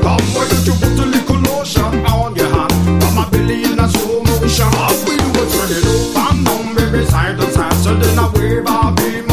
Come why don't you put a little lotion on your hand? Got my belly in a slow motion. Up we do it, turn it up and down, baby, side to side. So then I wave our beam.